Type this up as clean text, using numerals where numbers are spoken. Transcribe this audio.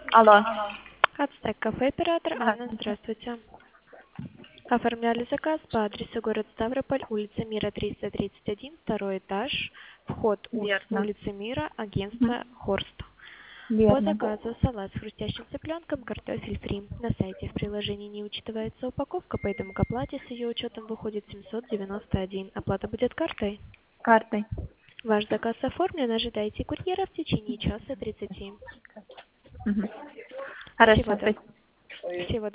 Алло. Ацтек кафе, оператор Да. Анна, здравствуйте. Оформляли заказ по адресу город Ставрополь, улица Мира, 331, второй этаж, вход Верно. улицы Мира, Мгм. агентство Хорст. По Верно. заказу салат с хрустящим цыпленком, картофель фри. На сайте в приложении не учитывается упаковка, поэтому к оплате с ее учетом выходит 791. Оплата будет картой. Картой. Ваш заказ оформлен, ожидайте курьера в течение часа 30. Мгм. Всего, Хорошо. до... Всего